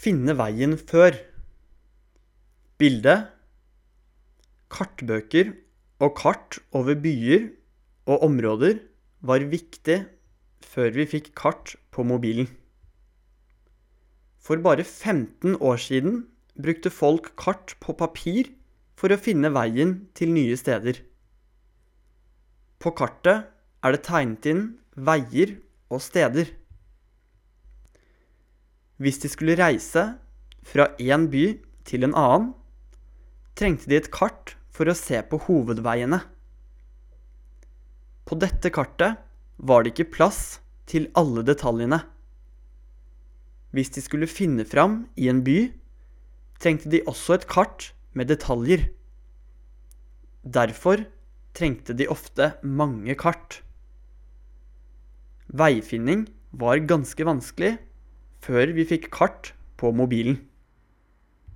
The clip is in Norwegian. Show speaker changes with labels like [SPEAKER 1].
[SPEAKER 1] Finne veien før. Bilde, kartbøker og kart over byer og områder var viktig før vi fikk kart på mobilen. For bare 15 år siden brukte folk kart på papir for å finne veien til nye steder. På kartet er det tegnet inn veier og steder. Hvis de skulle reise fra en by til en annen, trengte de et kart for å se på hovedveiene. På dette kartet var det ikke plass til alle detaljene. Hvis de skulle finne fram i en by, trengte de også et kart med detaljer. Derfor trengte de ofte mange kart. Veifinning var ganske vanskelig før vi fikk kart på mobilen.